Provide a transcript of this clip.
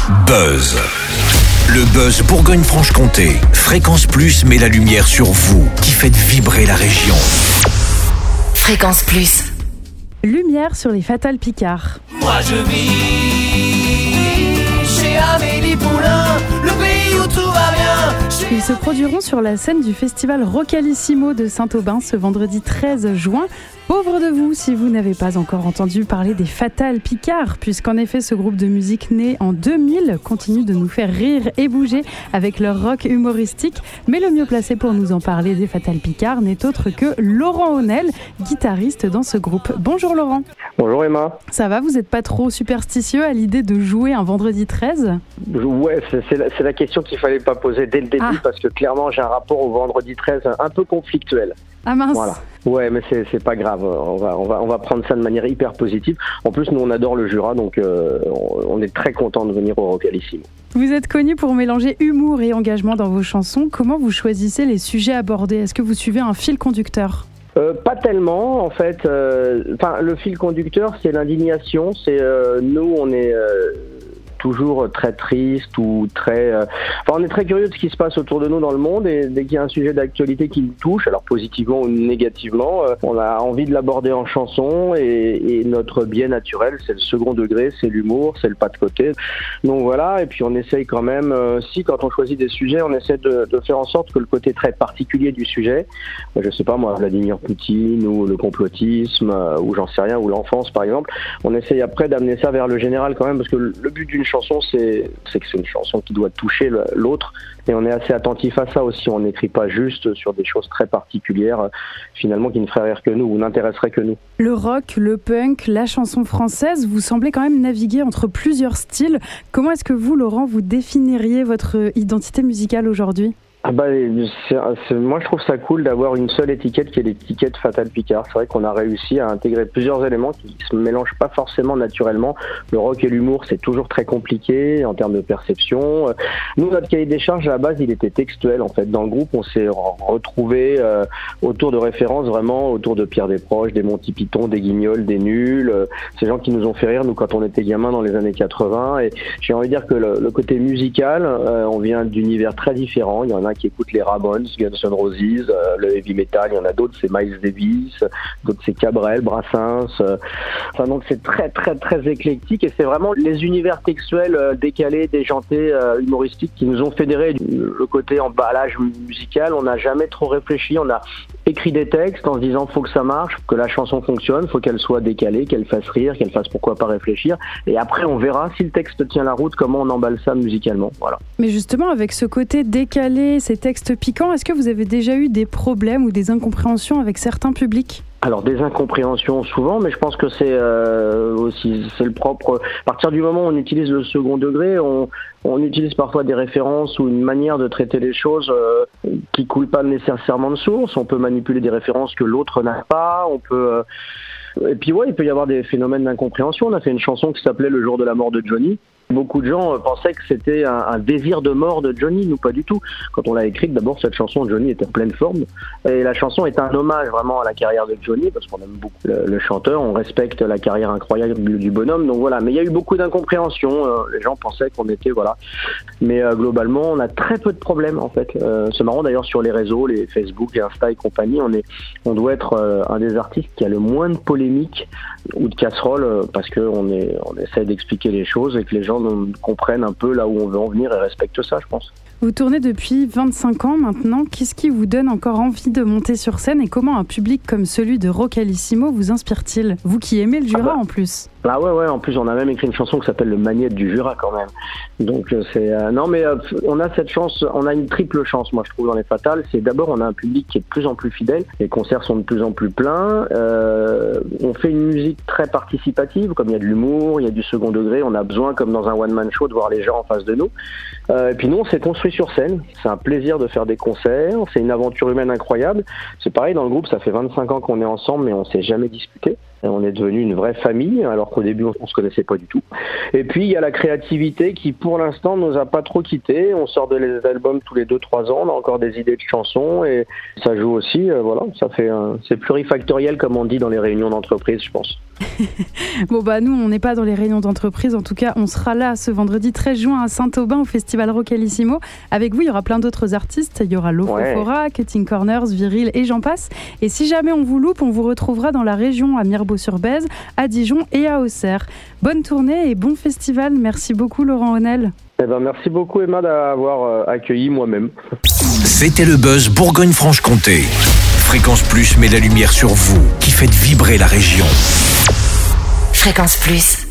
Buzz. Le Buzz Bourgogne-Franche-Comté. Fréquence Plus met la lumière sur vous qui faites vibrer la région. Fréquence Plus. Lumière sur les Fatales Picards. Moi je vis chez Amélie Poulain, le pays où tout va bien. Ils se produiront sur la scène du festival Rocalissimo de Saint-Aubin ce vendredi 13 juin. Pauvre de vous si vous n'avez pas encore entendu parler des Fatales Picards, puisqu'en effet ce groupe de musique né en 2000 continue de nous faire rire et bouger avec leur rock humoristique. Mais le mieux placé pour nous en parler des Fatales Picards n'est autre que Laurent Aunel, guitariste dans ce groupe. Bonjour Laurent. Bonjour Emma. Ça va, vous n'êtes pas trop superstitieux à l'idée de jouer un vendredi 13 ? Ouais, c'est la question qu'il fallait pas poser dès le début parce que clairement j'ai un rapport au vendredi 13 un peu conflictuel. Ah mince. Voilà. Ouais, mais c'est pas grave. On va prendre ça de manière hyper positive. En plus, nous on adore le Jura, donc on est très content de venir au Rocalissimo. Vous êtes connu pour mélanger humour et engagement dans vos chansons. Comment vous choisissez les sujets abordés ? Est-ce que vous suivez un fil conducteur ? Pas tellement, en fait. Le fil conducteur, c'est l'indignation. C'est nous, on est toujours très triste ou très... on est très curieux de ce qui se passe autour de nous dans le monde et dès qu'il y a un sujet d'actualité qui nous touche, alors positivement ou négativement, on a envie de l'aborder en chanson et notre biais naturel, c'est le second degré, c'est l'humour, c'est le pas de côté. Donc voilà, et puis on essaye quand même, quand on choisit des sujets, on essaie de faire en sorte que le côté très particulier du sujet, je sais pas moi, Vladimir Poutine ou le complotisme ou j'en sais rien, ou l'enfance par exemple, on essaye après d'amener ça vers le général quand même parce que le but d'une chanson, c'est que c'est une chanson qui doit toucher l'autre et on est assez attentif à ça aussi. On n'écrit pas juste sur des choses très particulières finalement qui ne feraient rire que nous ou n'intéresseraient que nous. Le rock, le punk, la chanson française, vous semblez quand même naviguer entre plusieurs styles. Comment est-ce que vous, Laurent, vous définiriez votre identité musicale aujourd'hui ? Moi je trouve ça cool d'avoir une seule étiquette qui est l'étiquette Fatales Picards. C'est vrai qu'on a réussi à intégrer plusieurs éléments qui se mélangent pas forcément naturellement. Le rock et l'humour, c'est toujours très compliqué en termes de perception. Nous, notre cahier des charges, à la base, il était textuel en fait. Dans le groupe, on s'est retrouvés autour de références, vraiment autour de Pierre Desproges, des Monty Python, des Guignols, des Nuls. Ces gens qui nous ont fait rire, nous, quand on était gamins dans les années 80. Et j'ai envie de dire que le côté musical, on vient d'univers très différents. Il y en a qui écoutent les Ramones, Guns N' Roses, le heavy metal, il y en a d'autres, c'est Miles Davis, d'autres c'est Cabrel, Brassens. Donc c'est très très très éclectique et c'est vraiment les univers textuels décalés, déjantés, humoristiques qui nous ont fédéré. Le côté emballage musical, on n'a jamais trop réfléchi, on a écrit des textes en se disant faut que ça marche, que la chanson fonctionne, faut qu'elle soit décalée, qu'elle fasse rire, qu'elle fasse pourquoi pas réfléchir et après on verra si le texte tient la route, comment on emballe ça musicalement. Voilà. Mais justement avec ce côté décalé, ces textes piquants, est-ce que vous avez déjà eu des problèmes ou des incompréhensions avec certains publics ? Alors des incompréhensions souvent, mais je pense que c'est le propre. À partir du moment où on utilise le second degré, on utilise parfois des références ou une manière de traiter les choses qui coulent pas nécessairement de source. On peut manipuler des références que l'autre n'a pas. On peut et puis il peut y avoir des phénomènes d'incompréhension. On a fait une chanson qui s'appelait Le jour de la mort de Johnny. Beaucoup de gens pensaient que c'était un désir de mort de Johnny, nous pas du tout. Quand on l'a écrite, d'abord cette chanson, Johnny était en pleine forme. Et la chanson est un hommage vraiment à la carrière de Johnny, parce qu'on aime beaucoup le chanteur, on respecte la carrière incroyable du bonhomme. Donc voilà, mais il y a eu beaucoup d'incompréhension, les gens pensaient qu'on était, voilà. Mais globalement, on a très peu de problèmes en fait. C'est marrant d'ailleurs sur les réseaux, les Facebook, les Insta et compagnie, on doit être un des artistes qui a le moins de polémiques ou de casseroles, parce qu'on essaie d'expliquer les choses et que les gens comprennent un peu là où on veut en venir et respectent ça, je pense. Vous tournez depuis 25 ans maintenant. Qu'est-ce qui vous donne encore envie de monter sur scène et comment un public comme celui de Rocalissimo vous inspire-t-il ? Vous qui aimez le Jura en plus. Ah ouais, en plus on a même écrit une chanson qui s'appelle Le Magnète du Jura quand même. Donc on a cette chance, on a une triple chance moi je trouve dans les Fatales. C'est d'abord on a un public qui est de plus en plus fidèle, les concerts sont de plus en plus pleins, on fait une musique très participative, comme il y a de l'humour, il y a du second degré, on a besoin comme dans un one-man show de voir les gens en face de nous. Et puis nous on s'est construit sur scène, c'est un plaisir de faire des concerts, c'est une aventure humaine incroyable. C'est pareil dans le groupe, ça fait 25 ans qu'on est ensemble mais on s'est jamais disputé. On est devenu une vraie famille, alors qu'au début, on se connaissait pas du tout. Et puis, il y a la créativité qui, pour l'instant, nous a pas trop quittés. On sort des albums tous les 2-3 ans. On a encore des idées de chansons et ça joue aussi. Voilà, ça fait c'est plurifactoriel, comme on dit dans les réunions d'entreprise, je pense. Bon, nous, on n'est pas dans les réunions d'entreprise. En tout cas, on sera là ce vendredi 13 juin à Saint-Aubin au Festival Rockalissimo. Avec vous, il y aura plein d'autres artistes. Il y aura Lofofora, Cutting Corners, Viril et j'en passe. Et si jamais on vous loupe, on vous retrouvera dans la région à Mirebeau-sur-Bèze, à Dijon et à Auxerre. Bonne tournée et bon festival. Merci beaucoup, Laurent Honnel. Merci beaucoup, Emma, d'avoir accueilli moi-même. C'était le Buzz Bourgogne-Franche-Comté. Fréquence Plus met la lumière sur vous, qui faites vibrer la région. Fréquence Plus.